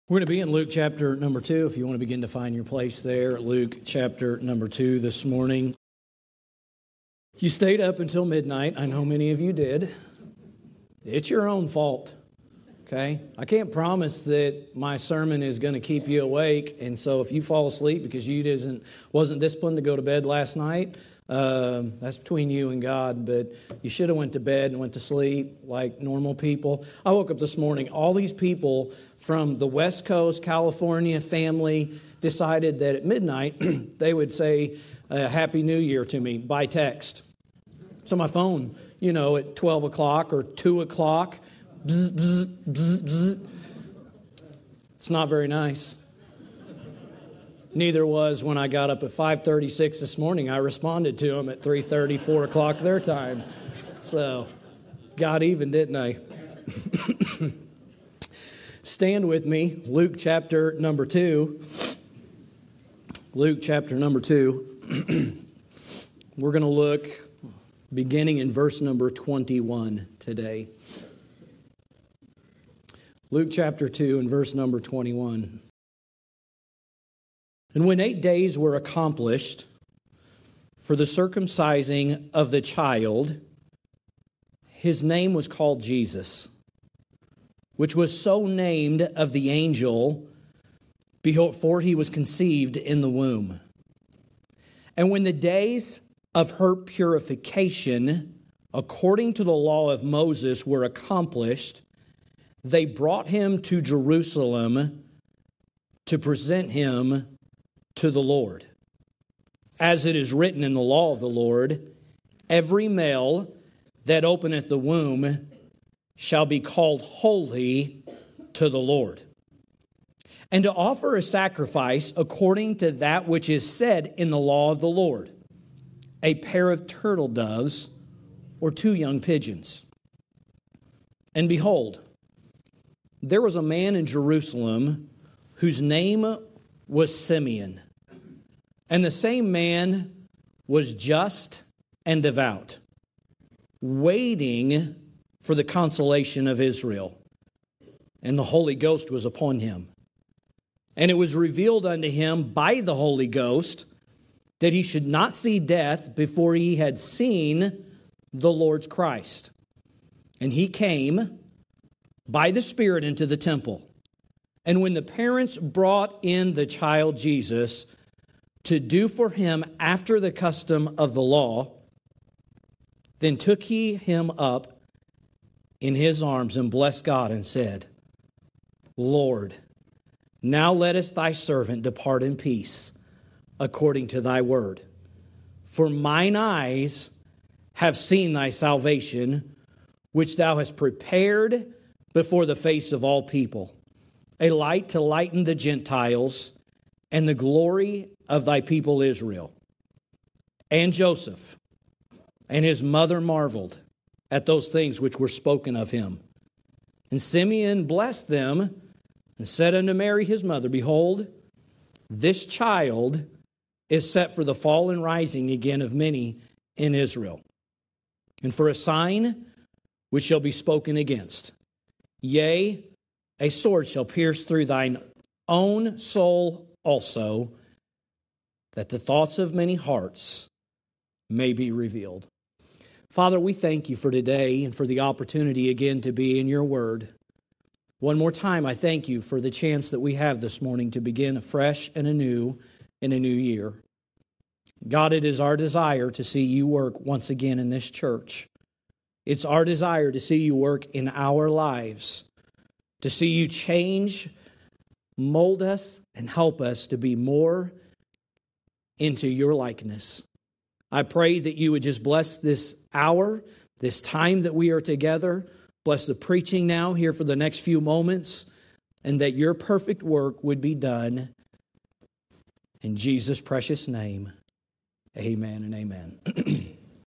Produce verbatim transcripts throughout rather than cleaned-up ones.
We're going to be in Luke chapter number two, if you want to begin to find your place there. Luke chapter number two this morning. You stayed up until midnight. I know many of you did. It's your own fault, okay? I can't promise that my sermon is going to keep you awake, and so if you fall asleep because you didn't, wasn't disciplined to go to bed last night, Um, that's between you and God, but you should have went to bed and went to sleep like normal people. I woke up this morning, all these people from the West Coast, California family decided that at midnight they would say uh, Happy New Year to me by text. So my phone, you know, at twelve o'clock or two o'clock, bzz, bzz, bzz, bzz. It's not very nice. Neither was when I got up at five thirty-six this morning. I responded to them at three thirty, four o'clock their time. So, got even, didn't I? Stand with me, Luke chapter number two. Luke chapter number two. We're going to look beginning in verse number twenty-one today. Luke chapter two and verse number twenty-one. And when eight days were accomplished for the circumcising of the child, his name was called Jesus, which was so named of the angel before he was conceived in the womb. And when the days of her purification, according to the law of Moses, were accomplished, they brought him to Jerusalem to present him to the Lord. As it is written in the law of the Lord, every male that openeth the womb shall be called holy to the Lord. And to offer a sacrifice according to that which is said in the law of the Lord, a pair of turtle doves or two young pigeons. And behold, there was a man in Jerusalem whose name was Simeon. And the same man was just and devout, waiting for the consolation of Israel. And the Holy Ghost was upon him. And it was revealed unto him by the Holy Ghost that he should not see death before he had seen the Lord's Christ. And he came by the Spirit into the temple. And when the parents brought in the child Jesus to do for him after the custom of the law, then took he him up in his arms and blessed God and said, Lord, now lettest thy servant depart in peace according to thy word. For mine eyes have seen thy salvation, which thou hast prepared before the face of all people, a light to lighten the Gentiles, and the glory of thy people Israel. And Joseph and his mother marveled at those things which were spoken of him. And Simeon blessed them and said unto Mary his mother, Behold, this child is set for the fall and rising again of many in Israel, and for a sign which shall be spoken against. Yea, a sword shall pierce through thine own soul also, that the thoughts of many hearts may be revealed. Father, we thank you for today and for the opportunity again to be in your word. One more time, I thank you for the chance that we have this morning to begin afresh and anew in a new year. God, it is our desire to see you work once again in this church. It's our desire to see you work in our lives, to see you change, mold us, and help us to be more into your likeness. I pray that you would just bless this hour, this time that we are together. Bless the preaching now here for the next few moments, and that your perfect work would be done. In Jesus' precious name, amen and amen. If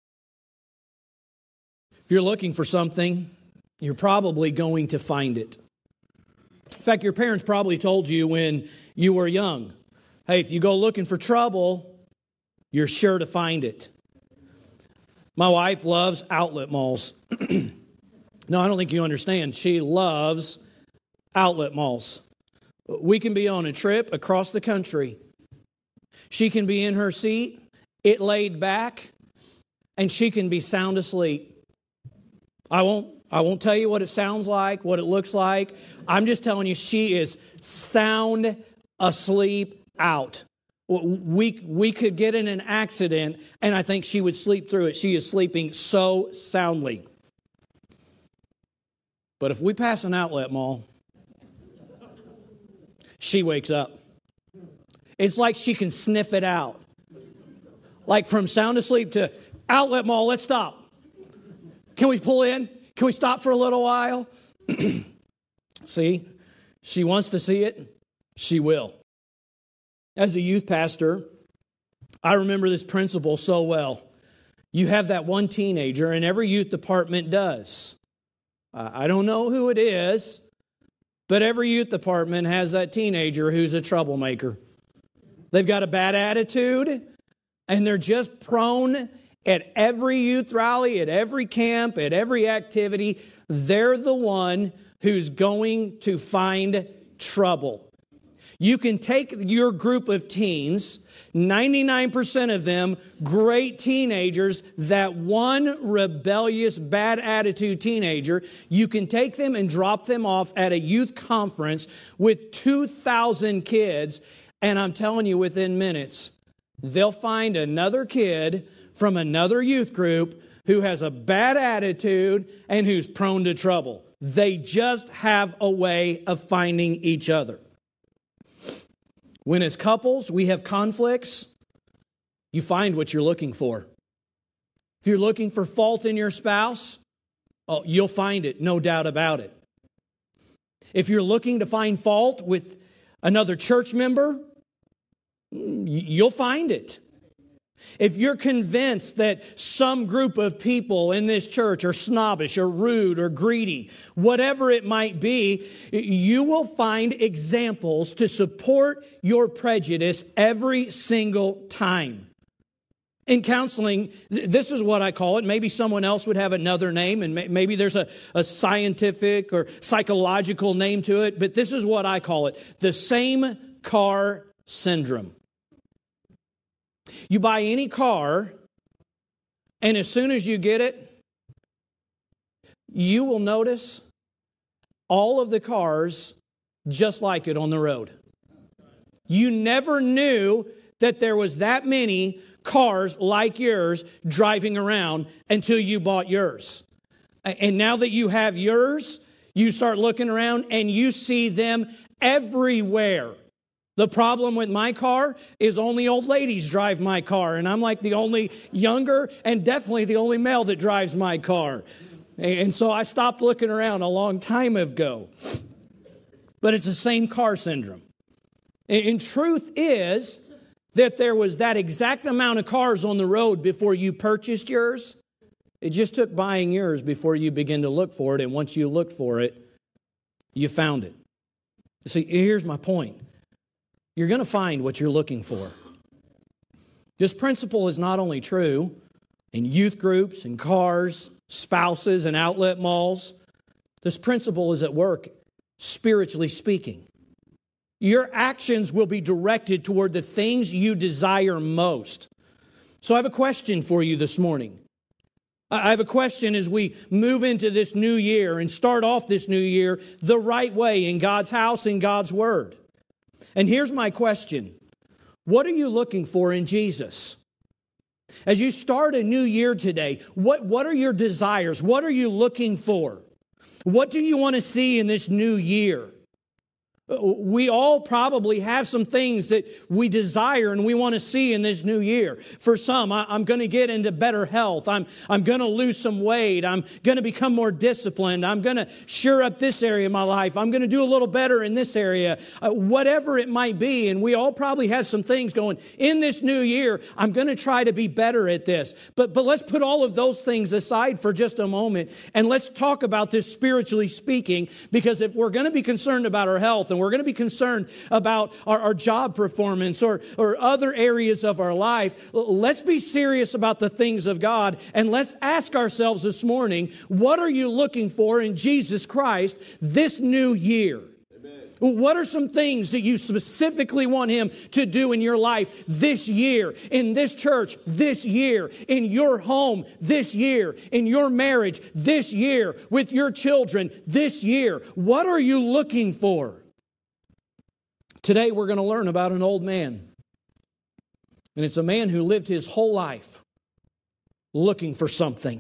you're looking for something, you're probably going to find it. In fact, your parents probably told you when you were young, hey, if you go looking for trouble, you're sure to find it. My wife loves outlet malls. No, I don't think you understand. She loves outlet malls. We can be on a trip across the country. She can be in her seat, it laid back, and she can be sound asleep. I won't, I won't tell you what it sounds like, what it looks like. I'm just telling you, she is sound asleep out. We, we could get in an accident, and I think she would sleep through it. She is sleeping so soundly. But if we pass an outlet mall, she wakes up. It's like she can sniff it out. Like from sound asleep to outlet mall, let's stop. Can we pull in? Can we stop for a little while? See, she wants to see it. She will. As a youth pastor, I remember this principle so well. You have that one teenager, and every youth department does. I don't know who it is, but every youth department has that teenager who's a troublemaker. They've got a bad attitude, and they're just prone at every youth rally, at every camp, at every activity. They're the one who's going to find trouble. You can take your group of teens, ninety-nine percent of them great teenagers, that one rebellious, bad attitude teenager, you can take them and drop them off at a youth conference with two thousand kids, and I'm telling you, within minutes, they'll find another kid from another youth group who has a bad attitude and who's prone to trouble. They just have a way of finding each other. When as couples we have conflicts, you find what you're looking for. If you're looking for fault in your spouse, oh, you'll find it, no doubt about it. If you're looking to find fault with another church member, you'll find it. If you're convinced that some group of people in this church are snobbish or rude or greedy, whatever it might be, you will find examples to support your prejudice every single time. In counseling, this is what I call it. Maybe someone else would have another name, and maybe there's a, a scientific or psychological name to it, but this is what I call it: the same car syndrome. You buy any car, and as soon as you get it, you will notice all of the cars just like it on the road. You never knew that there was that many cars like yours driving around until you bought yours. And now that you have yours, you start looking around and you see them everywhere. The problem with my car is only old ladies drive my car, and I'm like the only younger and definitely the only male that drives my car. And so I stopped looking around a long time ago. But it's the same car syndrome. And truth is that there was that exact amount of cars on the road before you purchased yours. It just took buying yours before you begin to look for it, and once you looked for it, you found it. See, here's my point. You're going to find what you're looking for. This principle is not only true in youth groups and cars, spouses and outlet malls. This principle is at work, spiritually speaking. Your actions will be directed toward the things you desire most. So I have a question for you this morning. I have a question as we move into this new year and start off this new year the right way in God's house and God's Word. And here's my question. What are you looking for in Jesus? As you start a new year today, what, what are your desires? What are you looking for? What do you want to see in this new year? We all probably have some things that we desire and we want to see in this new year. For some, I, I'm going to get into better health. I'm, I'm going to lose some weight. I'm going to become more disciplined. I'm going to shore up this area of my life. I'm going to do a little better in this area. Uh, whatever it might be. And we all probably have some things going, in this new year, I'm going to try to be better at this. But, but let's put all of those things aside for just a moment. And let's talk about this spiritually speaking. Because if we're going to be concerned about our health, and we're going to be concerned about our, our job performance or, or other areas of our life, let's be serious about the things of God, and let's ask ourselves this morning, what are you looking for in Jesus Christ this new year? Amen. What are some things that you specifically want Him to do in your life this year, in this church this year, in your home this year, in your marriage this year, with your children this year? What are you looking for? Today we're going to learn about an old man. And it's a man who lived his whole life looking for something.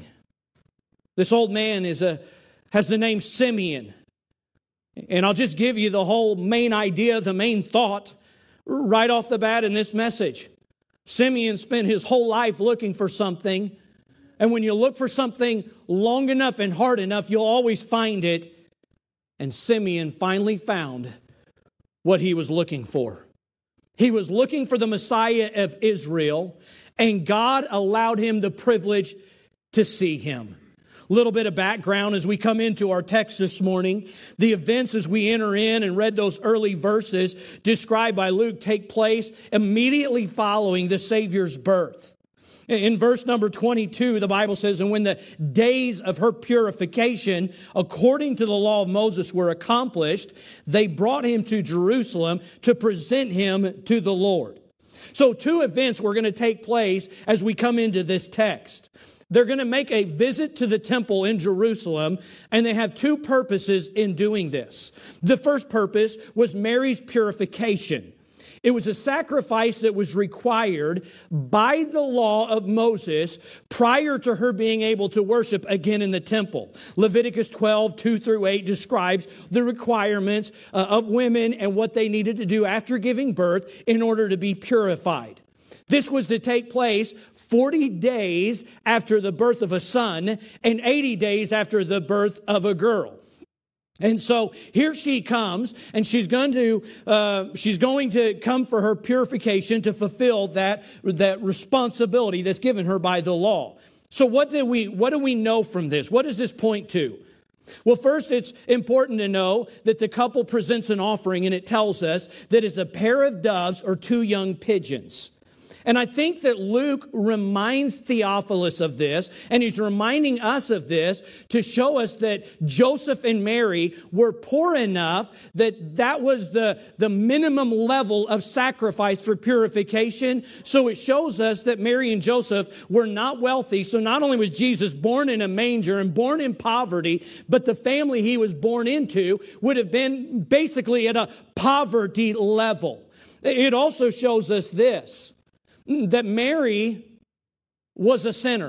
This old man is a has the name Simeon. And I'll just give you the whole main idea, the main thought right off the bat in this message. Simeon spent his whole life looking for something. And when you look for something long enough and hard enough, you'll always find it. And Simeon finally found what he was looking for. He was looking for the Messiah of Israel, and God allowed him the privilege to see him. A little bit of background as we come into our text this morning. The events as we enter in and read those early verses described by Luke take place immediately following the Savior's birth. In verse number twenty-two, the Bible says, "And when the days of her purification, according to the law of Moses, were accomplished, they brought him to Jerusalem to present him to the Lord." So two events were going to take place as we come into this text. They're going to make a visit to the temple in Jerusalem, and they have two purposes in doing this. The first purpose was Mary's purification. It was a sacrifice that was required by the law of Moses prior to her being able to worship again in the temple. Leviticus twelve, two through eight describes the requirements uh, of women and what they needed to do after giving birth in order to be purified. This was to take place forty days after the birth of a son and eighty days after the birth of a girl. And so here she comes, and she's going to uh, she's going to come for her purification to fulfill that that responsibility that's given her by the law. So what do we what do we know from this? What does this point to? Well, first, it's important to know that the couple presents an offering, and it tells us that it's a pair of doves or two young pigeons. And I think that Luke reminds Theophilus of this, and he's reminding us of this to show us that Joseph and Mary were poor enough that that was the, the minimum level of sacrifice for purification. So it shows us that Mary and Joseph were not wealthy. So not only was Jesus born in a manger and born in poverty, but the family he was born into would have been basically at a poverty level. It also shows us this, that Mary was a sinner.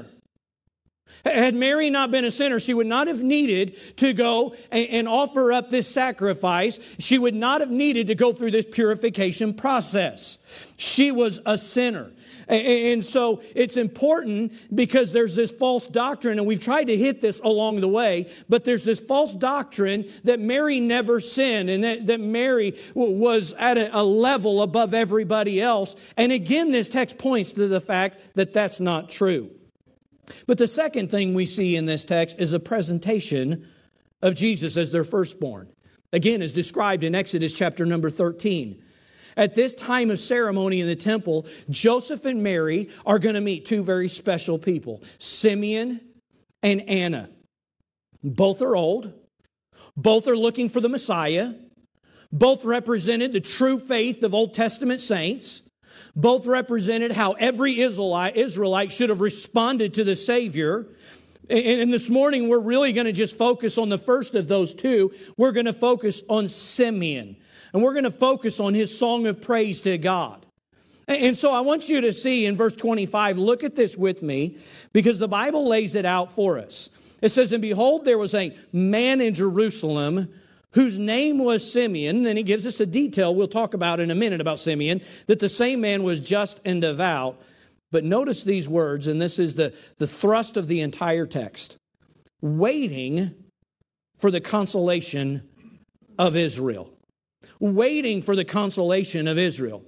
Had Mary not been a sinner, she would not have needed to go and offer up this sacrifice. She would not have needed to go through this purification process. She was a sinner. And so it's important because there's this false doctrine, and we've tried to hit this along the way, but there's this false doctrine that Mary never sinned and that, that Mary was at a, a level above everybody else. And again, this text points to the fact that that's not true. But the second thing we see in this text is a presentation of Jesus as their firstborn. Again, as described in Exodus chapter number thirteen. At this time of ceremony in the temple, Joseph and Mary are going to meet two very special people, Simeon and Anna. Both are old. Both are looking for the Messiah. Both represented the true faith of Old Testament saints. Both represented how every Israelite, Israelite should have responded to the Savior. And this morning, we're really going to just focus on the first of those two. We're going to focus on Simeon. And we're going to focus on his song of praise to God. And so I want you to see in verse twenty-five, look at this with me, because the Bible lays it out for us. It says, "And behold, there was a man in Jerusalem whose name was Simeon." And then he gives us a detail we'll talk about in a minute about Simeon, that the same man was just and devout. But notice these words, and this is the, the thrust of the entire text. Waiting for the consolation of Israel. Waiting for the consolation of Israel.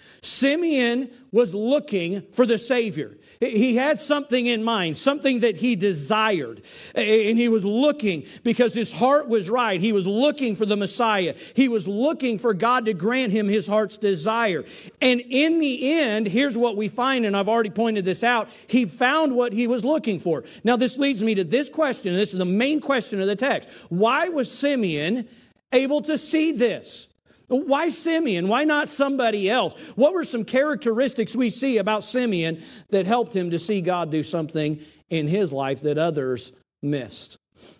Simeon was looking for the Savior. He had something in mind, something that he desired. And he was looking because his heart was right. He was looking for the Messiah. He was looking for God to grant him his heart's desire. And in the end, here's what we find, and I've already pointed this out. He found what he was looking for. Now, this leads me to this question. This is the main question of the text. Why was Simeon able to see this? Why Simeon? Why not somebody else? What were some characteristics we see about Simeon that helped him to see God do something in his life that others missed?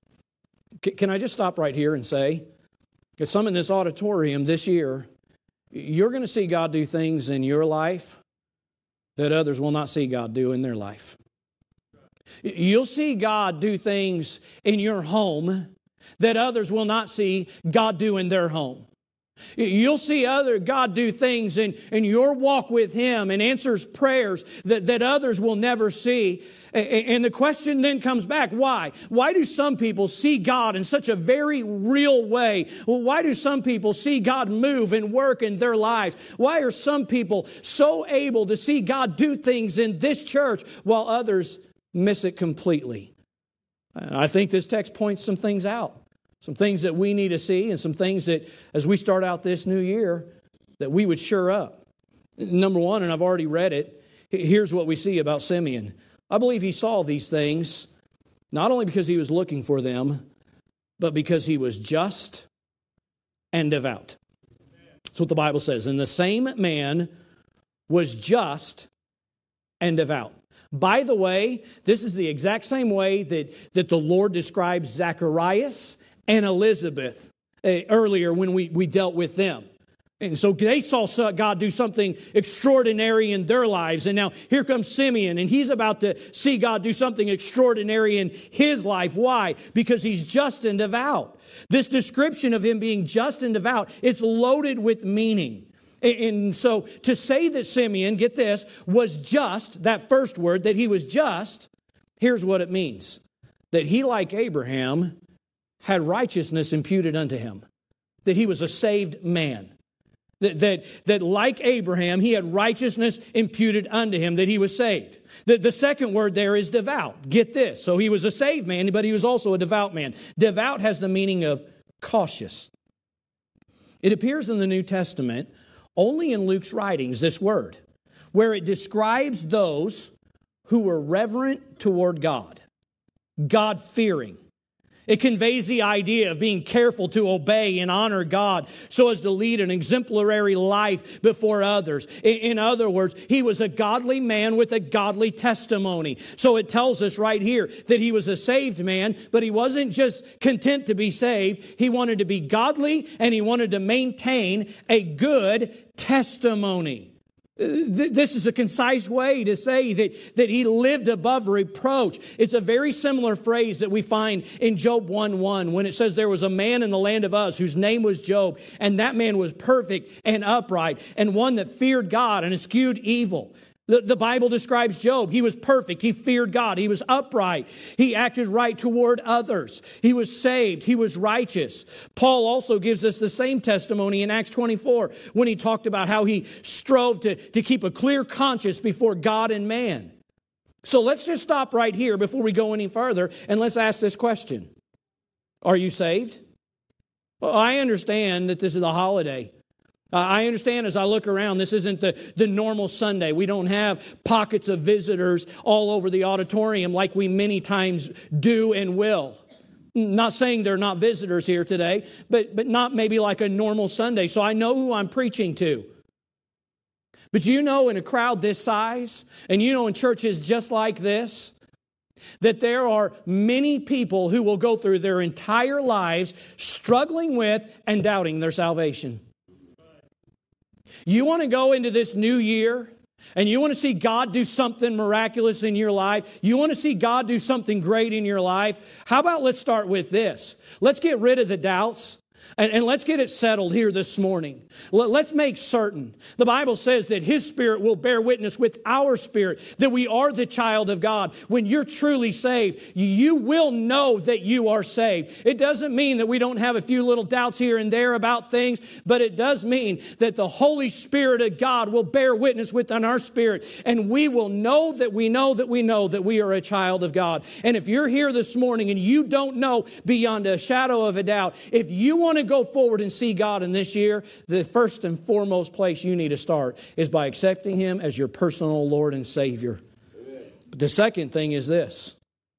Can I just stop right here and say that some in this auditorium this year, you're going to see God do things in your life that others will not see God do in their life. You'll see God do things in your home that others will not see God do in their home. You'll see other God do things in, in your walk with Him and answers prayers that, that others will never see. And the question then comes back, why? Why do some people see God in such a very real way? Well, why do some people see God move and work in their lives? Why are some people so able to see God do things in this church while others miss it completely? And I think this text points some things out. Some things that we need to see and some things that, as we start out this new year, that we would sure up. Number one, and I've already read it, here's what we see about Simeon. I believe he saw these things not only because he was looking for them, but because he was just and devout. That's what the Bible says. And the same man was just and devout. By the way, this is the exact same way that, that the Lord describes Zacharias and Elizabeth uh, earlier when we, we dealt with them. And so they saw God do something extraordinary in their lives. And now here comes Simeon, and he's about to see God do something extraordinary in his life. Why? Because he's just and devout. This description of him being just and devout, it's loaded with meaning. And so to say that Simeon, get this, was just, that first word, that he was just, here's what it means. That he, like Abraham, had righteousness imputed unto him. That he was a saved man. That, that, that like Abraham, he had righteousness imputed unto him, that he was saved. The, the second word there is devout. Get this. So he was a saved man, but he was also a devout man. Devout has the meaning of cautious. It appears in the New Testament only in Luke's writings, this word, where it describes those who were reverent toward God, God-fearing. It conveys the idea of being careful to obey and honor God so as to lead an exemplary life before others. In other words, he was a godly man with a godly testimony. So it tells us right here that he was a saved man, but he wasn't just content to be saved. He wanted to be godly and he wanted to maintain a good testimony. This is a concise way to say that, that he lived above reproach. It's a very similar phrase that we find in Job one one when it says there was a man in the land of Uz whose name was Job, and that man was perfect and upright and one that feared God and eschewed evil. The, the Bible describes Job. He was perfect. He feared God. He was upright. He acted right toward others. He was saved. He was righteous. Paul also gives us the same testimony in Acts twenty-four when he talked about how he strove to, to keep a clear conscience before God and man. So let's just stop right here before we go any further and let's ask this question. Are you saved? Well, I understand that this is a holiday. I understand as I look around, this isn't the, the normal Sunday. We don't have pockets of visitors all over the auditorium like we many times do and will. Not saying there are not visitors here today, but, but not maybe like a normal Sunday. So I know who I'm preaching to. But you know, in a crowd this size, and you know in churches just like this, that there are many people who will go through their entire lives struggling with and doubting their salvation. You want to go into this new year and you want to see God do something miraculous in your life. You want to see God do something great in your life. How about let's start with this. Let's get rid of the doubts. And, and let's get it settled here this morning. Let, let's make certain. The Bible says that His Spirit will bear witness with our spirit that we are the child of God. When you're truly saved, you will know that you are saved. It doesn't mean that we don't have a few little doubts here and there about things, but it does mean that the Holy Spirit of God will bear witness within our spirit, and we will know that we know that we know that we are a child of God. And if you're here this morning and you don't know beyond a shadow of a doubt, if you want to go forward and see God in this year, the first and foremost place you need to start is by accepting Him as your personal Lord and Savior. Amen. But the second thing is this.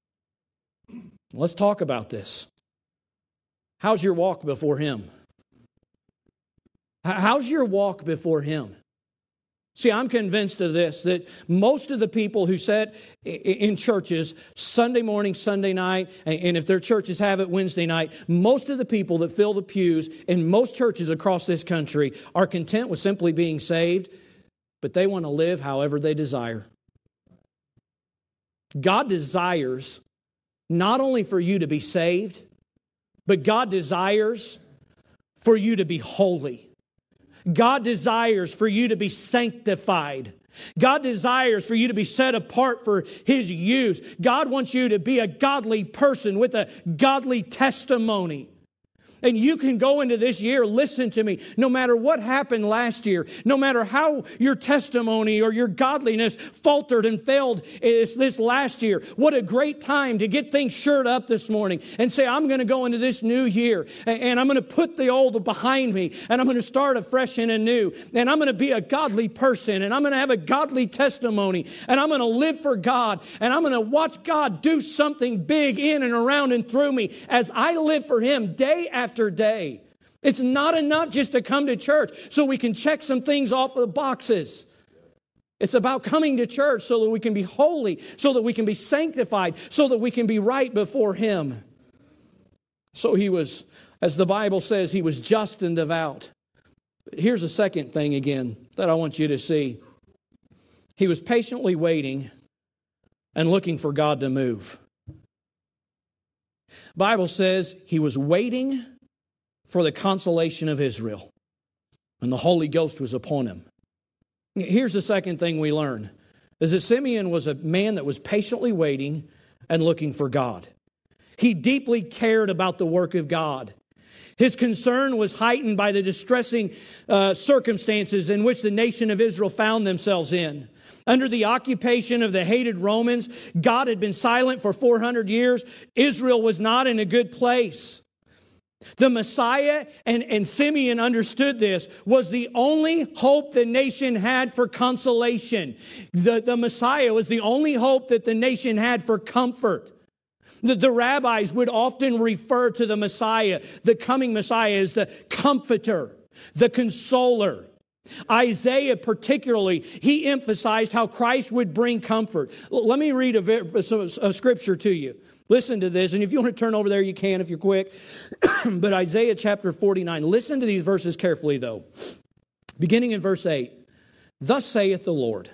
Let's talk about this. How's your walk before Him? How's your walk before Him? See, I'm convinced of this, that most of the people who sit in churches Sunday morning, Sunday night, and if their churches have it Wednesday night, most of the people that fill the pews in most churches across this country are content with simply being saved, but they want to live however they desire. God desires not only for you to be saved, but God desires for you to be holy. God desires for you to be sanctified. God desires for you to be set apart for His use. God wants you to be a godly person with a godly testimony. And you can go into this year, listen to me, no matter what happened last year, no matter how your testimony or your godliness faltered and failed this last year, what a great time to get things shored up this morning and say, I'm going to go into this new year and I'm going to put the old behind me and I'm going to start afresh and anew and I'm going to be a godly person and I'm going to have a godly testimony and I'm going to live for God and I'm going to watch God do something big in and around and through me as I live for Him day after After day. It's not enough just to come to church so we can check some things off of the boxes. It's about coming to church so that we can be holy, so that we can be sanctified, so that we can be right before Him. So he was, as the Bible says, he was just and devout. But here's a second thing again that I want you to see. He was patiently waiting and looking for God to move. The Bible says he was waiting for the consolation of Israel, and the Holy Ghost was upon him. Here's the second thing we learn, is that Simeon was a man that was patiently waiting and looking for God. He deeply cared about the work of God. His concern was heightened by the distressing uh, circumstances in which the nation of Israel found themselves in. Under the occupation of the hated Romans, God had been silent for four hundred years. Israel was not in a good place. The Messiah, and, and Simeon understood this, was the only hope the nation had for consolation. The, the Messiah was the only hope that the nation had for comfort. The, the rabbis would often refer to the Messiah, the coming Messiah, as the comforter, the consoler. Isaiah particularly, he emphasized how Christ would bring comfort. Let me read a, a, a scripture to you. Listen to this, and if you want to turn over there, you can if you're quick. But Isaiah chapter forty-nine, listen to these verses carefully though. Beginning in verse eight, thus saith the Lord,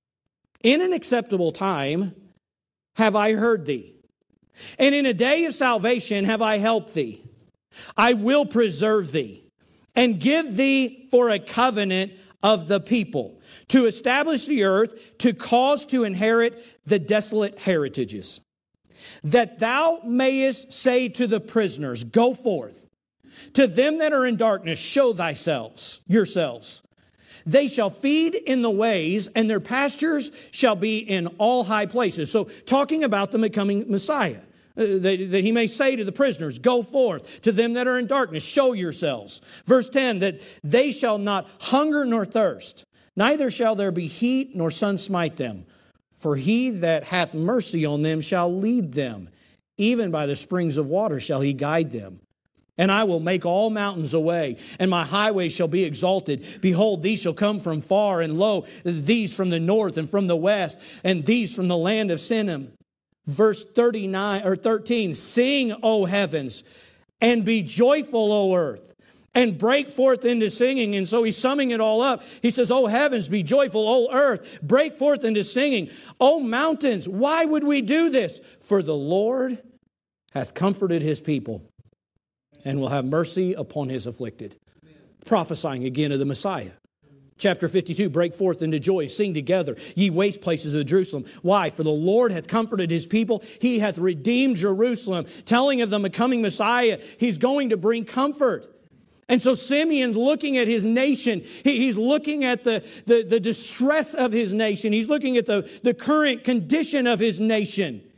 in an acceptable time have I heard thee, and in a day of salvation have I helped thee. I will preserve thee, and give thee for a covenant of the people, to establish the earth, to cause to inherit the desolate heritages. That thou mayest say to the prisoners, go forth. To them that are in darkness, show thyself, yourselves. They shall feed in the ways, and their pastures shall be in all high places. So talking about the becoming Messiah. Uh, that, that he may say to the prisoners, go forth. To them that are in darkness, show yourselves. Verse ten, that they shall not hunger nor thirst, neither shall there be heat nor sun smite them. For he that hath mercy on them shall lead them. Even by the springs of water shall he guide them. And I will make all mountains a way, and my highways shall be exalted. Behold, these shall come from far, and lo, these from the north and from the west, and these from the land of Sinim. Verse thirty-nine or thirteen, sing, O heavens, and be joyful, O earth, and break forth into singing. And so he's summing it all up. He says, O heavens, be joyful, O earth, break forth into singing. O mountains, why would we do this? For the Lord hath comforted his people, and will have mercy upon his afflicted. Amen. Prophesying again of the Messiah. Chapter fifty-two, break forth into joy, sing together, ye waste places of Jerusalem. Why? For the Lord hath comforted his people. He hath redeemed Jerusalem. Telling of the coming Messiah, he's going to bring comfort. And so Simeon's looking at his nation. He, he's looking at the, the, the distress of his nation. He's looking at the, the current condition of his nation.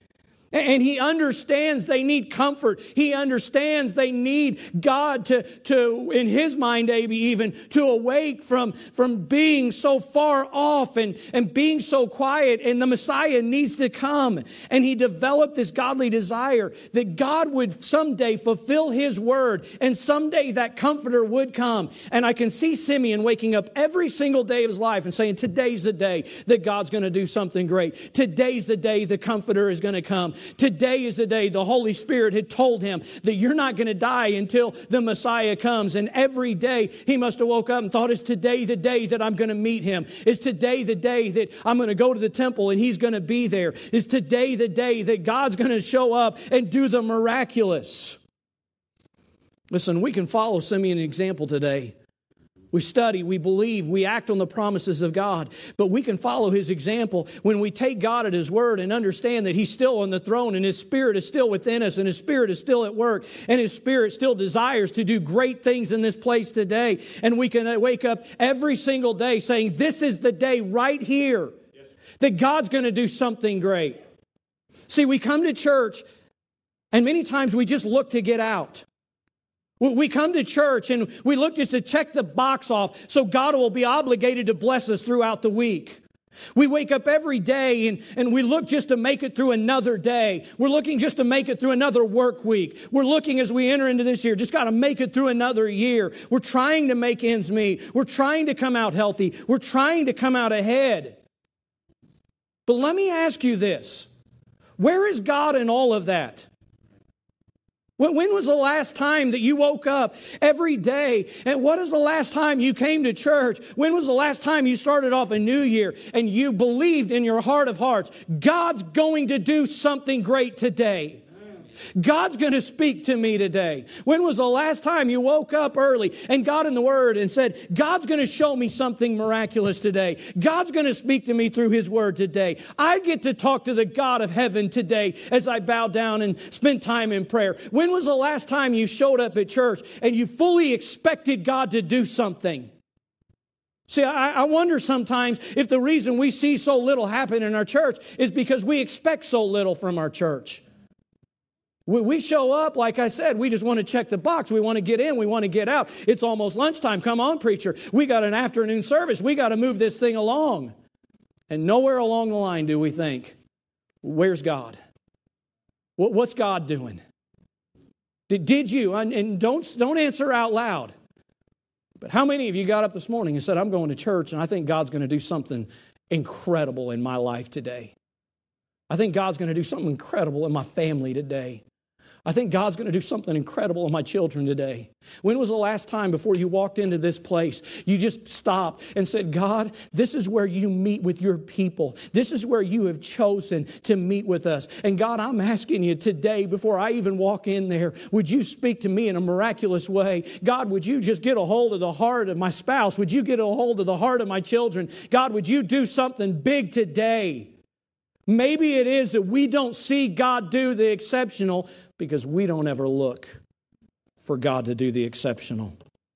And he understands they need comfort. He understands they need God to, to in his mind, maybe even, to awake from, from being so far off and, and being so quiet. And the Messiah needs to come. And he developed this godly desire that God would someday fulfill his word. And someday that comforter would come. And I can see Simeon waking up every single day of his life and saying, today's the day that God's going to do something great. Today's the day the comforter is going to come. Today is the day the Holy Spirit had told him that you're not going to die until the Messiah comes. And every day he must have woke up and thought, is today the day that I'm going to meet him? Is today the day that I'm going to go to the temple and he's going to be there? Is today the day that God's going to show up and do the miraculous? Listen, we can follow Simeon's example today. We study, we believe, we act on the promises of God. But we can follow his example when we take God at his word and understand that he's still on the throne and his Spirit is still within us and his Spirit is still at work and his Spirit still desires to do great things in this place today. And we can wake up every single day saying, this is the day right here that God's going to do something great. See, we come to church and many times we just look to get out. We come to church and we look just to check the box off so God will be obligated to bless us throughout the week. We wake up every day and, and we look just to make it through another day. We're looking just to make it through another work week. We're looking as we enter into this year, just got to make it through another year. We're trying to make ends meet. We're trying to come out healthy. We're trying to come out ahead. But let me ask you this. Where is God in all of that? When was the last time that you woke up every day? And what is the last time you came to church? When was the last time you started off a new year and you believed in your heart of hearts, God's going to do something great today? God's going to speak to me today. When was the last time you woke up early and got in the Word and said, God's going to show me something miraculous today. God's going to speak to me through His Word today. I get to talk to the God of heaven today as I bow down and spend time in prayer. When was the last time you showed up at church and you fully expected God to do something? See, I, I wonder sometimes if the reason we see so little happen in our church is because we expect so little from our church. We show up, like I said, we just want to check the box. We want to get in. We want to get out. It's almost lunchtime. Come on, preacher. We got an afternoon service. We got to move this thing along. And nowhere along the line do we think, where's God? What's God doing? Did you, and don't, don't answer out loud, but how many of you got up this morning and said, I'm going to church and I think God's going to do something incredible in my life today? I think God's going to do something incredible in my family today. I think God's going to do something incredible in my children today. When was the last time before you walked into this place, you just stopped and said, God, this is where you meet with your people. This is where you have chosen to meet with us. And God, I'm asking you today, before I even walk in there, would you speak to me in a miraculous way? God, would you just get a hold of the heart of my spouse? Would you get a hold of the heart of my children? God, would you do something big today? Maybe it is that we don't see God do the exceptional because we don't ever look for God to do the exceptional.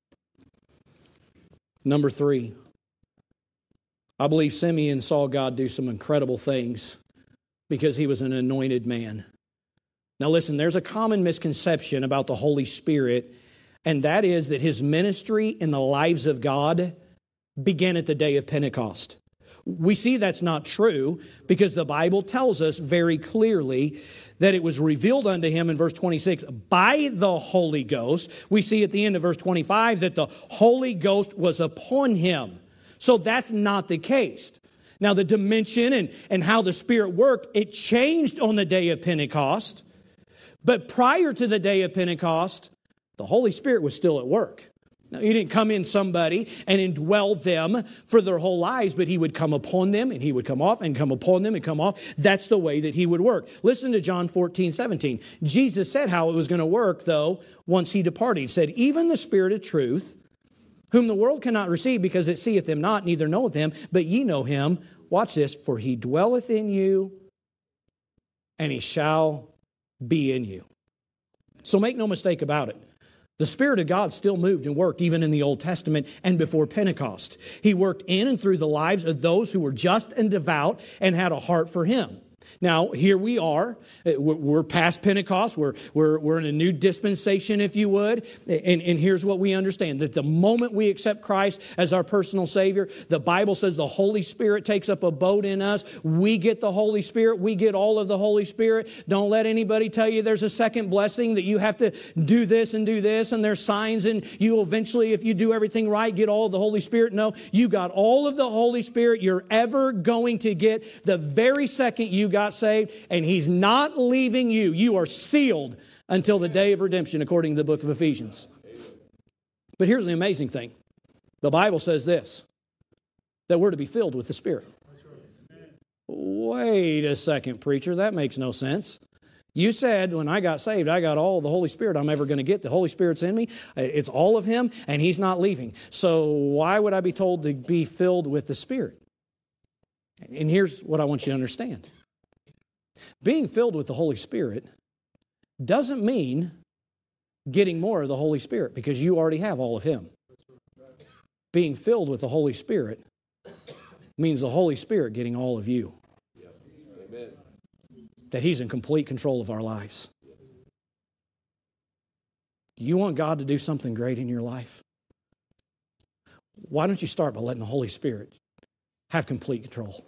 Number three, I believe Simeon saw God do some incredible things because he was an anointed man. Now listen, there's a common misconception about the Holy Spirit, and that is that his ministry in the lives of God began at the day of Pentecost. We see that's not true because the Bible tells us very clearly that it was revealed unto him in verse twenty-six by the Holy Ghost. We see at the end of verse twenty-five that the Holy Ghost was upon him. So that's not the case. Now the dimension and, and how the Spirit worked, it changed on the day of Pentecost. But prior to the day of Pentecost, the Holy Spirit was still at work. Now, he didn't come in somebody and indwell them for their whole lives, but he would come upon them and he would come off and come upon them and come off. That's the way that he would work. Listen to John fourteen, seventeen. Jesus said how it was going to work, though, once he departed. He said, even the Spirit of truth, whom the world cannot receive because it seeth him not, neither knoweth him, but ye know him. Watch this. For he dwelleth in you and he shall be in you. So make no mistake about it. The Spirit of God still moved and worked even in the Old Testament and before Pentecost. He worked in and through the lives of those who were just and devout and had a heart for Him. Now, here we are. We're past Pentecost. We're, we're, we're in a new dispensation, if you would. And, and here's what we understand. That the moment we accept Christ as our personal Savior, the Bible says the Holy Spirit takes up abode in us. We get the Holy Spirit. We get all of the Holy Spirit. Don't let anybody tell you there's a second blessing, that you have to do this and do this, and there's signs, and you eventually, if you do everything right, get all of the Holy Spirit. No, you got all of the Holy Spirit you're ever going to get the very second you got saved, and He's not leaving you. You are sealed until the day of redemption, according to the book of Ephesians. But here's the amazing thing. The Bible says this, that we're to be filled with the Spirit. Wait a second, preacher. That makes no sense. You said when I got saved, I got all the Holy Spirit I'm ever going to get. The Holy Spirit's in me. It's all of Him, and He's not leaving. So why would I be told to be filled with the Spirit? And here's what I want you to understand. Being filled with the Holy Spirit doesn't mean getting more of the Holy Spirit, because you already have all of Him. Being filled with the Holy Spirit means the Holy Spirit getting all of you. Amen. That He's in complete control of our lives. You want God to do something great in your life? Why don't you start by letting the Holy Spirit have complete control?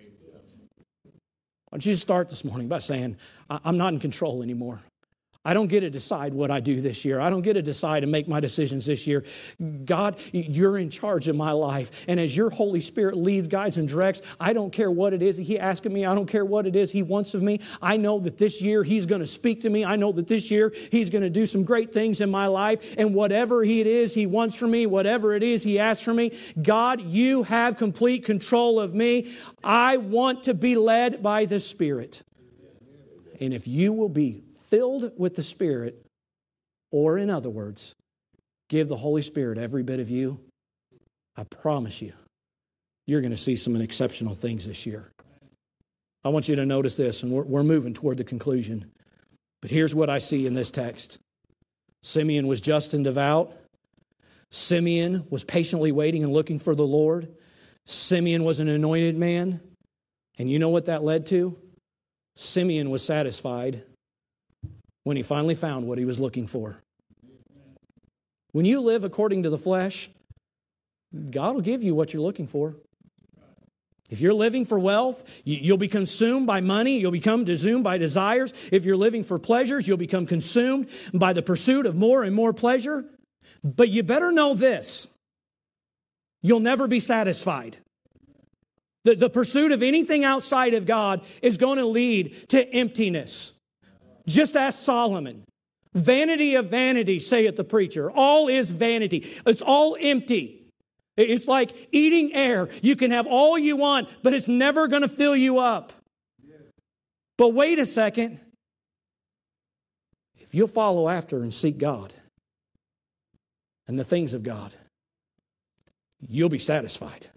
Why don't you start this morning by saying, I'm not in control anymore. I don't get to decide what I do this year. I don't get to decide and make my decisions this year. God, You're in charge of my life. And as Your Holy Spirit leads, guides, and directs, I don't care what it is He asks of me. I don't care what it is He wants of me. I know that this year He's going to speak to me. I know that this year He's going to do some great things in my life. And whatever it is He wants from me, whatever it is He asks from me, God, You have complete control of me. I want to be led by the Spirit. And if you will be filled with the Spirit, or in other words, give the Holy Spirit every bit of you, I promise you, you're going to see some exceptional things this year. I want you to notice this, and we're, we're moving toward the conclusion. But here's what I see in this text. Simeon was just and devout. Simeon was patiently waiting and looking for the Lord. Simeon was an anointed man. And you know what that led to? Simeon was satisfied when he finally found what he was looking for. When you live according to the flesh, God will give you what you're looking for. If you're living for wealth, you'll be consumed by money. You'll become consumed by desires. If you're living for pleasures, you'll become consumed by the pursuit of more and more pleasure. But you better know this. You'll never be satisfied. The, the pursuit of anything outside of God is going to lead to emptiness. Just ask Solomon. Vanity of vanity, saith the preacher. All is vanity. It's all empty. It's like eating air. You can have all you want, but it's never going to fill you up. But wait a second. If you'll follow after and seek God and the things of God, you'll be satisfied.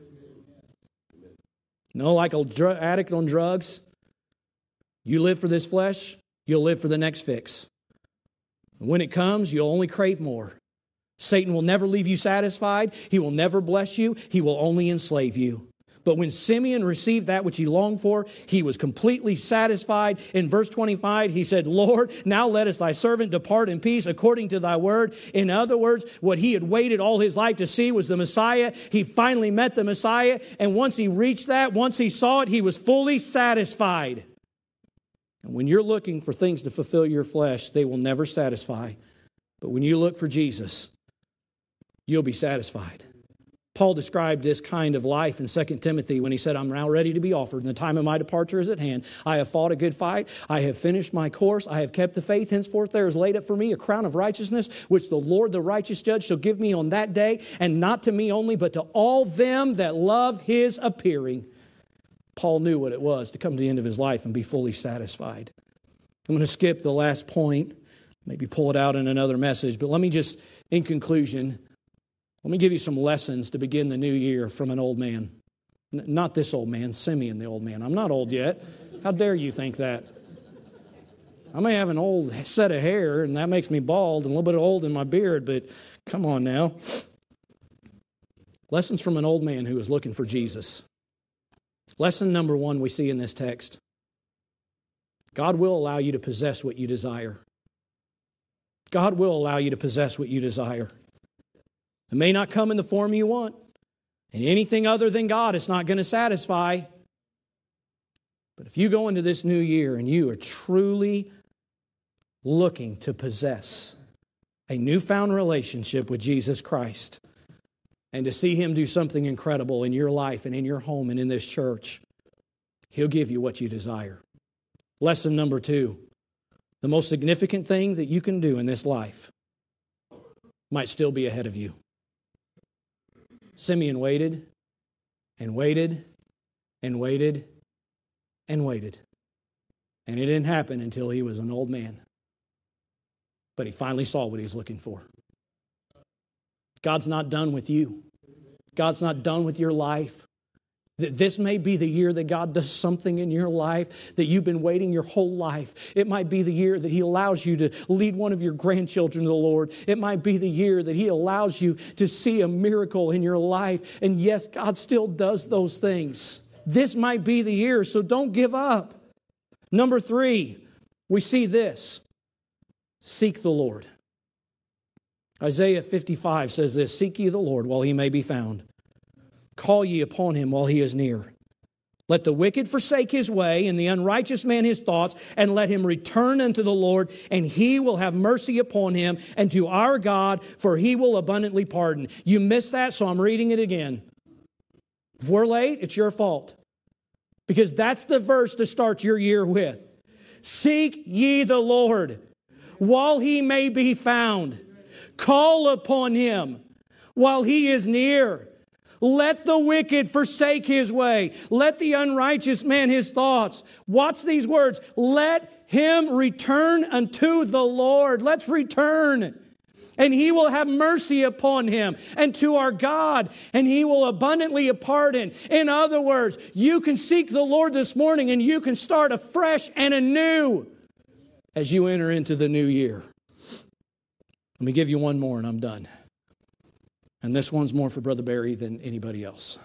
No, like a drug addict on drugs, you live for this flesh, you'll live for the next fix. When it comes, you'll only crave more. Satan will never leave you satisfied. He will never bless you. He will only enslave you. But when Simeon received that which he longed for, he was completely satisfied. In verse twenty-five, he said, Lord, now lettest thy servant depart in peace according to thy word. In other words, what he had waited all his life to see was the Messiah. He finally met the Messiah. And once he reached that, once he saw it, he was fully satisfied. And when you're looking for things to fulfill your flesh, they will never satisfy. But when you look for Jesus, you'll be satisfied. Paul described this kind of life in Second Timothy when he said, I'm now ready to be offered, and the time of my departure is at hand. I have fought a good fight. I have finished my course. I have kept the faith. Henceforth there is laid up for me a crown of righteousness, which the Lord, the righteous judge, shall give me on that day, and not to me only, but to all them that love his appearing. Paul knew what it was to come to the end of his life and be fully satisfied. I'm going to skip the last point, maybe pull it out in another message, but let me just, in conclusion, let me give you some lessons to begin the new year from an old man. N- not this old man, Simeon the old man. I'm not old yet. How dare you think that? I may have an old set of hair, and that makes me bald and a little bit old in my beard, but come on now. Lessons from an old man who is looking for Jesus. Lesson number one we see in this text. God will allow you to possess what you desire. God will allow you to possess what you desire. It may not come in the form you want. And anything other than God, it's not going to satisfy. But if you go into this new year and you are truly looking to possess a newfound relationship with Jesus Christ and to see Him do something incredible in your life and in your home and in this church, He'll give you what you desire. Lesson number two, the most significant thing that you can do in this life might still be ahead of you. Simeon waited and waited and waited and waited. And it didn't happen until he was an old man. But he finally saw what he was looking for. God's not done with you. God's not done with your life. This may be the year that God does something in your life that you've been waiting your whole life. It might be the year that He allows you to lead one of your grandchildren to the Lord. It might be the year that He allows you to see a miracle in your life. And yes, God still does those things. This might be the year, so don't give up. Number three, we see this. Seek the Lord. Isaiah fifty-five says this, "Seek ye the Lord while He may be found. Call ye upon Him while He is near. Let the wicked forsake his way, and the unrighteous man his thoughts, and let him return unto the Lord, and He will have mercy upon him, and to our God, for He will abundantly pardon." You missed that, so I'm reading it again. If we're late, it's your fault. Because that's the verse to start your year with. Seek ye the Lord while He may be found. Call upon Him while He is near. Let the wicked forsake his way. Let the unrighteous man his thoughts. Watch these words. Let him return unto the Lord. Let's return. And He will have mercy upon him and to our God, and He will abundantly pardon. In other words, you can seek the Lord this morning and you can start afresh and anew as you enter into the new year. Let me give you one more and I'm done. And this one's more for Brother Barry than anybody else.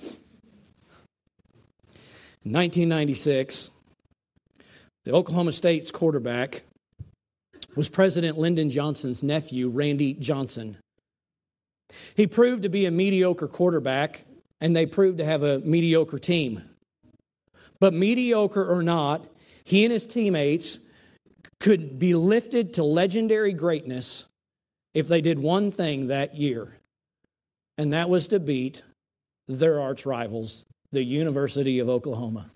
In nineteen ninety-six, the Oklahoma State's quarterback was President Lyndon Johnson's nephew, Randy Johnson. He proved to be a mediocre quarterback, and they proved to have a mediocre team. But mediocre or not, he and his teammates could be lifted to legendary greatness if they did one thing that year. And that was to beat their arch rivals, the University of Oklahoma.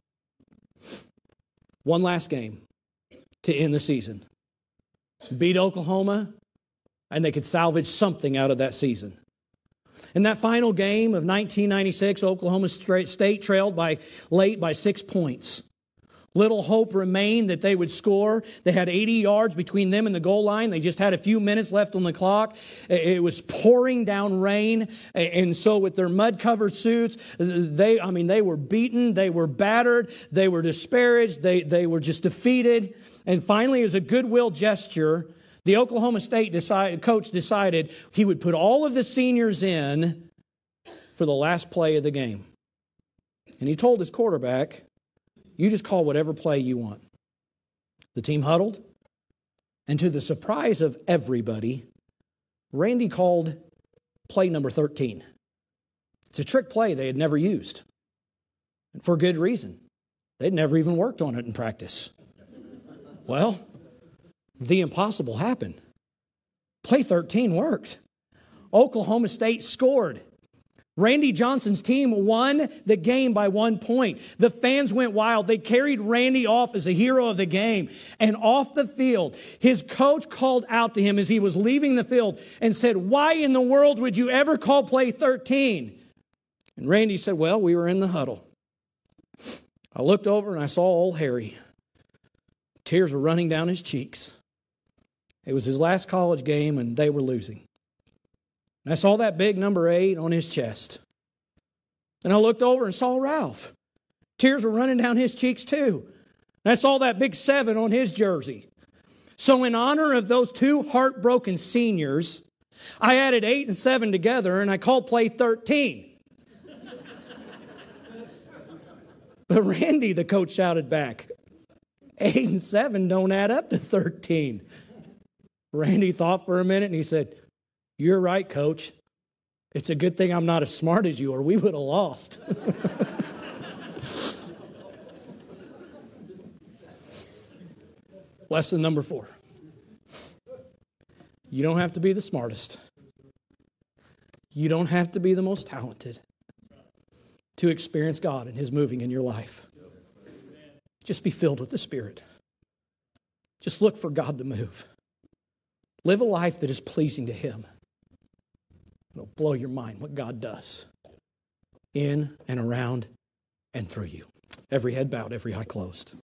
One last game to end the season. Beat Oklahoma, and they could salvage something out of that season. In that final game of nineteen ninety-six, Oklahoma State trailed by late by six points. Little hope remained that they would score. They had eighty yards between them and the goal line. They just had a few minutes left on the clock. It was pouring down rain. And so with their mud-covered suits, they, I mean, they were beaten. They were battered. They were disparaged. They, they were just defeated. And finally, as a goodwill gesture, the Oklahoma State decided, coach decided he would put all of the seniors in for the last play of the game. And he told his quarterback, "You just call whatever play you want." The team huddled, and to the surprise of everybody, Randy called play number thirteen. It's a trick play they had never used, and for good reason. They'd never even worked on it in practice. Well, the impossible happened. Play thirteen worked. Oklahoma State scored. Randy Johnson's team won the game by one point. The fans went wild. They carried Randy off as a hero of the game. And off the field, his coach called out to him as he was leaving the field and said, "Why in the world would you ever call play thirteen? And Randy said, "Well, we were in the huddle. I looked over and I saw old Harry. Tears were running down his cheeks. It was his last college game and they were losing. And I saw that big number eight on his chest. And I looked over and saw Ralph. Tears were running down his cheeks too. And I saw that big seven on his jersey. So in honor of those two heartbroken seniors, I added eight and seven together and I called play thirteen. But Randy, the coach shouted back, Eight and seven don't add up to thirteen. Randy thought for a minute and he said, you're right, Coach. It's a good thing I'm not as smart as you or we would have lost. Lesson number four. You don't have to be the smartest. You don't have to be the most talented to experience God and His moving in your life. Just be filled with the Spirit. Just look for God to move. Live a life that is pleasing to Him. It'll blow your mind what God does in and around and through you. Every head bowed, every eye closed.